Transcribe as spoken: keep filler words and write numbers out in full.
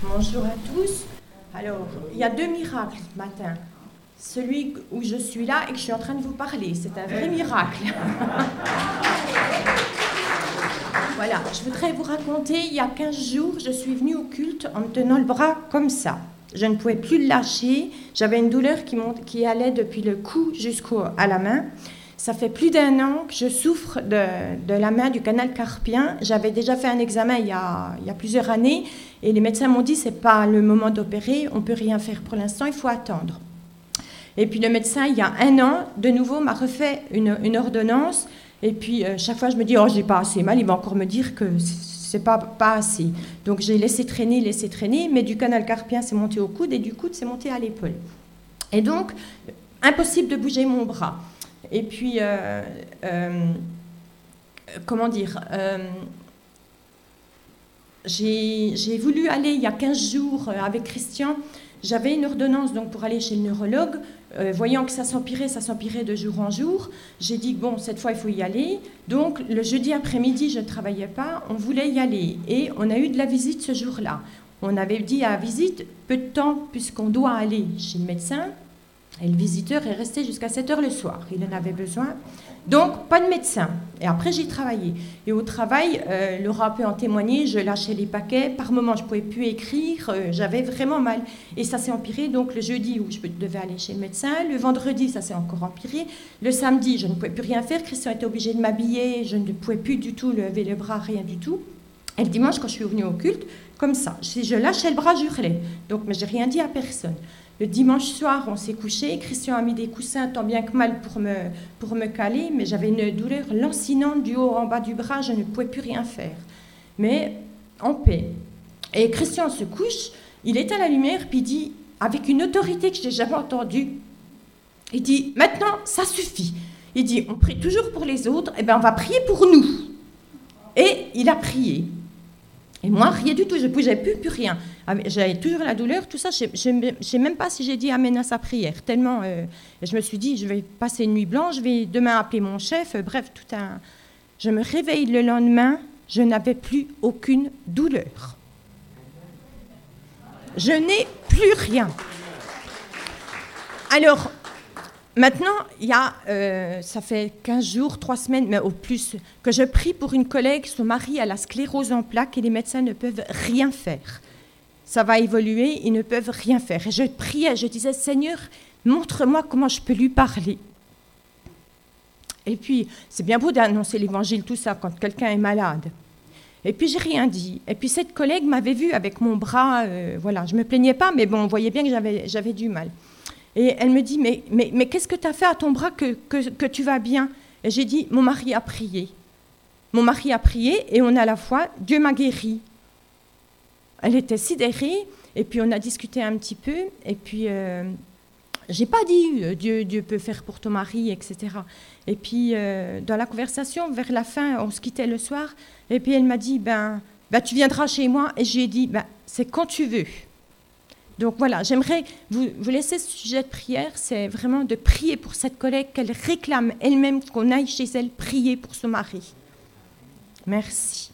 Bonjour à tous. Alors, il y a deux miracles ce matin. Celui où je suis là et que je suis en train de vous parler, c'est un vrai miracle. Voilà, je voudrais vous raconter, il y a quinze jours, je suis venue au culte en me tenant le bras comme ça. Je ne pouvais plus le lâcher, j'avais une douleur qui, monte, qui allait depuis le cou jusqu'à la main. Ça fait plus d'un an que je souffre de, de la main du canal carpien. J'avais déjà fait un examen il y a, il y a plusieurs années et les médecins m'ont dit que ce n'est pas le moment d'opérer, on ne peut rien faire pour l'instant, il faut attendre. Et puis le médecin, il y a un an, de nouveau, m'a refait une, une ordonnance. Et puis euh, chaque fois, je me dis, oh, j'ai pas assez mal, il va encore me dire que c'est pas, pas assez. Donc j'ai laissé traîner, laissé traîner, mais du canal carpien, c'est monté au coude et du coude, c'est monté à l'épaule. Et donc, impossible de bouger mon bras. Et puis, euh, euh, comment dire, euh, j'ai, j'ai voulu aller il y a quinze jours avec Christian. J'avais une ordonnance donc, pour aller chez le neurologue. Euh, voyant que ça s'empirait, ça s'empirait de jour en jour, j'ai dit, bon, cette fois, il faut y aller. Donc, le jeudi après-midi, je ne travaillais pas, on voulait y aller. Et on a eu de la visite ce jour-là. On avait dit à la visite, peu de temps, puisqu'on doit aller chez le médecin. Et le visiteur est resté jusqu'à sept heures le soir. Il en avait besoin. Donc, pas de médecin. Et après, j'ai travaillé. Et au travail, euh, Laura peut en témoigner, je lâchais les paquets. Par moments, je ne pouvais plus écrire. Euh, j'avais vraiment mal. Et ça s'est empiré. Donc, le jeudi, où je devais aller chez le médecin. Le vendredi, ça s'est encore empiré. Le samedi, je ne pouvais plus rien faire. Christian était obligé de m'habiller. Je ne pouvais plus du tout lever le bras, rien du tout. Et le dimanche, quand je suis venue au culte, comme ça, si je lâchais le bras, je hurlais. Donc, mais je n'ai rien dit à personne. Le dimanche soir, on s'est couché. Christian a mis des coussins tant bien que mal pour me, pour me caler, mais j'avais une douleur lancinante du haut en bas du bras. Je ne pouvais plus rien faire. Mais en paix. Et Christian se couche, il éteint la lumière, puis il dit, avec une autorité que je n'ai jamais entendue, il dit, maintenant, ça suffit. Il dit, on prie toujours pour les autres, et bien on va prier pour nous. Et il a prié. Et moi, rien du tout, je ne bougeais plus, plus rien. J'avais toujours la douleur, tout ça. Je ne sais même pas si j'ai dit amen à sa prière. Tellement, euh, je me suis dit, je vais passer une nuit blanche, je vais demain appeler mon chef. Euh, bref, tout un. Je me réveille le lendemain, je n'avais plus aucune douleur. Je n'ai plus rien. Alors, maintenant, il y a, euh, ça fait quinze jours, trois semaines, mais au plus, que je prie pour une collègue, son mari a la sclérose en plaques et les médecins ne peuvent rien faire. Ça va évoluer, ils ne peuvent rien faire. Et je priais, je disais, Seigneur, montre-moi comment je peux lui parler. Et puis, c'est bien beau d'annoncer l'évangile, tout ça, quand quelqu'un est malade. Et puis, j'ai rien dit. Et puis, cette collègue m'avait vue avec mon bras, euh, voilà, je ne me plaignais pas, mais bon, on voyait bien que j'avais, j'avais du mal. Et elle me dit, mais, mais, mais qu'est-ce que tu as fait à ton bras que, que, que tu vas bien? Et j'ai dit, mon mari a prié. Mon mari a prié et on a la foi, Dieu m'a guéri. Elle était sidérée et puis on a discuté un petit peu et puis euh, j'ai pas dit, Dieu, Dieu peut faire pour ton mari, et cetera. Et puis euh, dans la conversation, vers la fin, on se quittait le soir et puis elle m'a dit, ben, ben tu viendras chez moi. Et j'ai dit, ben, c'est quand tu veux. Donc voilà, j'aimerais vous, vous laisser ce sujet de prière, c'est vraiment de prier pour cette collègue, qu'elle réclame elle-même qu'on aille chez elle prier pour son mari. Merci.